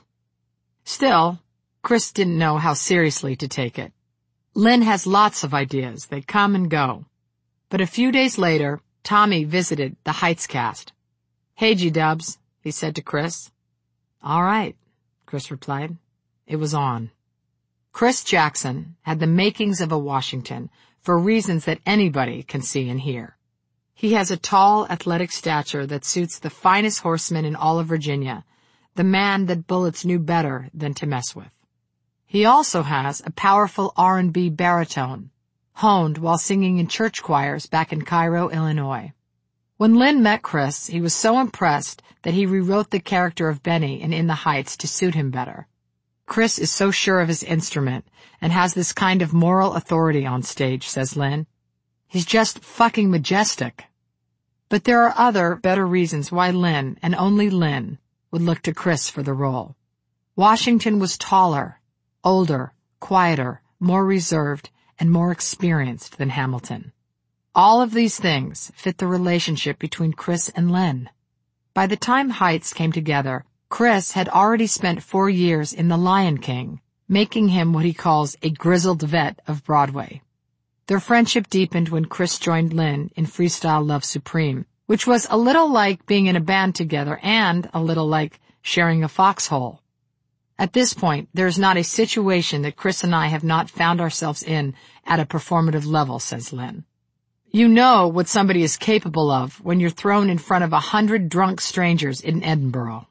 B: Still, Chris didn't know how seriously to take it. Lin has lots of ideas. They come and go. But a few days later, Tommy visited the Heights cast. "Hey, G-Dubs," he said to Chris. "All right," Chris replied. It was on. Chris Jackson had the makings of a Washington for reasons that anybody can see and hear. He has a tall, athletic stature that suits the finest horseman in all of Virginia, the man that bullets knew better than to mess with. He also has a powerful R&B baritone, honed while singing in church choirs back in Cairo, Illinois. When Lin met Chris, he was so impressed that he rewrote the character of Benny in the Heights to suit him better. Chris is so sure of his instrument and has this kind of moral authority on stage, says Lin. He's just fucking majestic. But there are other, better reasons why Lin, and only Lin, would look to Chris for the role. Washington was taller, older, quieter, more reserved, and more experienced than Hamilton. All of these things fit the relationship between Chris and Lynn. By the time Heights came together, Chris had already spent 4 years in The Lion King, making him what he calls a grizzled vet of Broadway. Their friendship deepened when Chris joined Lynn in Freestyle Love Supreme, which was a little like being in a band together and a little like sharing a foxhole. At this point, there is not a situation that Chris and I have not found ourselves in at a performative level, says Lynn. You know what somebody is capable of when you're thrown in front of 100 drunk strangers in Edinburgh.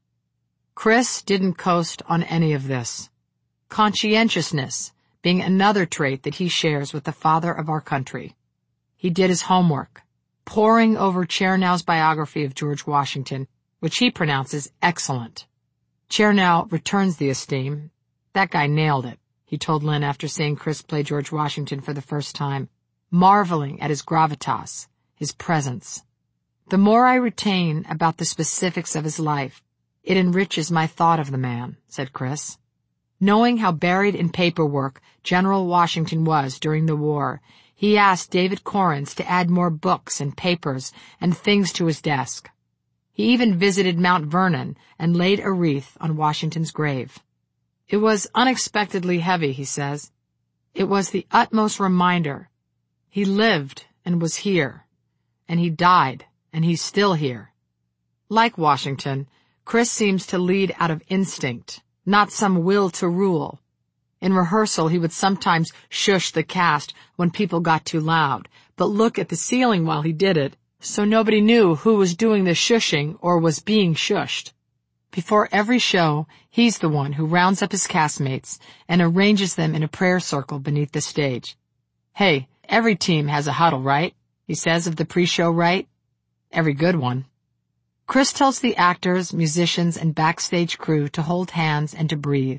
B: Chris didn't coast on any of this. Conscientiousness being another trait that he shares with the father of our country. He did his homework, poring over Chernow's biography of George Washington, which he pronounces excellent. Chernow returns the esteem. That guy nailed it, he told Lynn after seeing Chris play George Washington for the first time, marveling at his gravitas, his presence. The more I retain about the specifics of his life, it enriches my thought of the man, said Chris. Knowing how buried in paperwork General Washington was during the war, he asked David Corrins to add more books and papers and things to his desk. He even visited Mount Vernon and laid a wreath on Washington's grave. It was unexpectedly heavy, he says. It was the utmost reminder. He lived and was here, and he died, and he's still here. Like Washington, Chris seems to lead out of instinct, not some will to rule. In rehearsal, he would sometimes shush the cast when people got too loud, but look at the ceiling while he did it, so nobody knew who was doing the shushing or was being shushed. Before every show, he's the one who rounds up his castmates and arranges them in a prayer circle beneath the stage. Hey, every team has a huddle, right? He says of the pre-show right? Every good one. Chris tells the actors, musicians, and backstage crew to hold hands and to breathe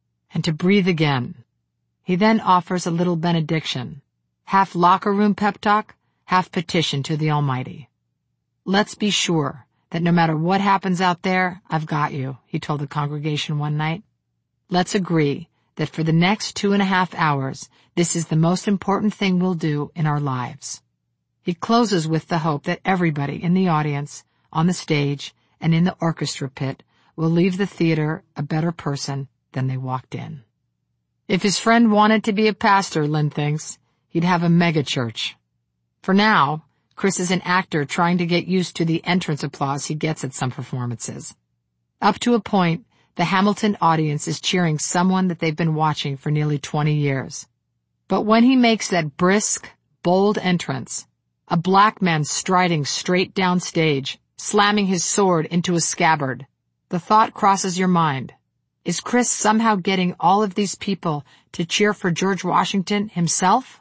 B: again. He then offers a little benediction, half locker room pep talk, half petition to the Almighty. Let's be sure that no matter what happens out there, I've got you, he told the congregation one night. Let's agree that for the next 2.5 hours, this is the most important thing we'll do in our lives. He closes with the hope that everybody in the audience, on the stage, and in the orchestra pit will leave the theater a better person than they walked in. If his friend wanted to be a pastor, Lynn thinks, he'd have a megachurch. For now, Chris is an actor trying to get used to the entrance applause he gets at some performances. Up to a point, the Hamilton audience is cheering someone that they've been watching for nearly 20 years. But when he makes that brisk, bold entrance, a black man striding straight down stage, slamming his sword into a scabbard, the thought crosses your mind. Is Chris somehow getting all of these people to cheer for George Washington himself?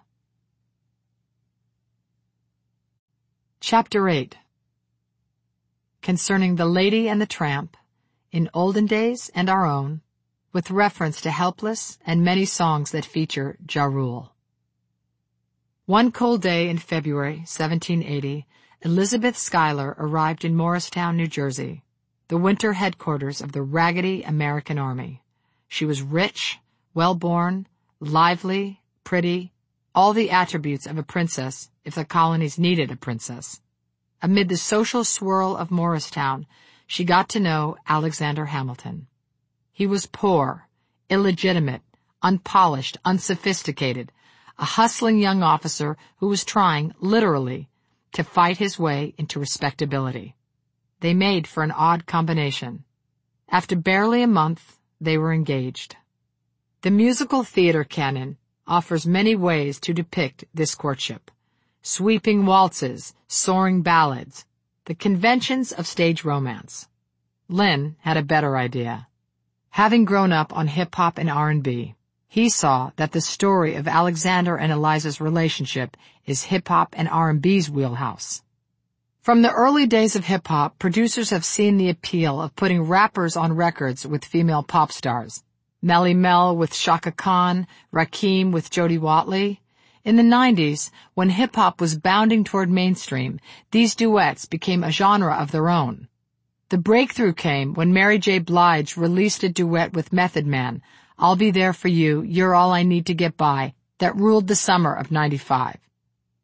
B: Chapter 8. Concerning the Lady and the Tramp, in olden days and our own, with reference to Helpless and many songs that feature Ja Rule. One cold day in February 1780, Elizabeth Schuyler arrived in Morristown, New Jersey, the winter headquarters of the raggedy American Army. She was rich, well-born, lively, pretty, all the attributes of a princess if the colonies needed a princess. Amid the social swirl of Morristown, she got to know Alexander Hamilton. He was poor, illegitimate, unpolished, unsophisticated, a hustling young officer who was trying, literally, to fight his way into respectability. They made for an odd combination. After barely a month, they were engaged. The musical theater canon offers many ways to depict this courtship. Sweeping waltzes, soaring ballads, the conventions of stage romance. Lynn had a better idea. Having grown up on hip-hop and R&B, he saw that the story of Alexander and Eliza's relationship is hip-hop and R&B's wheelhouse. From the early days of hip-hop, producers have seen the appeal of putting rappers on records with female pop stars. Melly Mel with Chaka Khan, Rakim with Jody Watley. In the 90s, when hip-hop was bounding toward mainstream, these duets became a genre of their own. The breakthrough came when Mary J. Blige released a duet with Method Man, I'll Be There For You, You're All I Need to Get By, that ruled the summer of '95.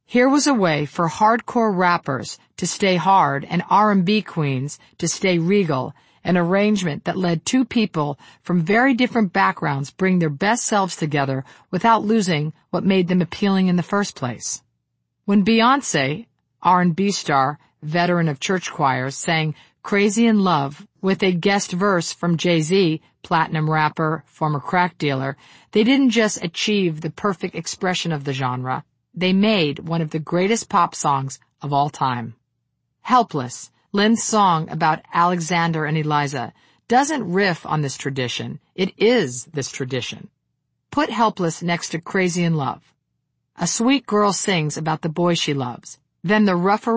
B: Here was a way for hardcore rappers to stay hard and R&B queens to stay regal, an arrangement that let two people from very different backgrounds bring their best selves together without losing what made them appealing in the first place. When Beyoncé, R&B star, veteran of church choirs, sang Crazy in Love with a guest verse from Jay-Z, platinum rapper, former crack dealer, they didn't just achieve the perfect expression of the genre. They made one of the greatest pop songs of all time. Helpless, Lynn's song about Alexander and Eliza, doesn't riff on this tradition. It is this tradition. Put Helpless next to Crazy in Love. A sweet girl sings about the boy she loves. Then the rougher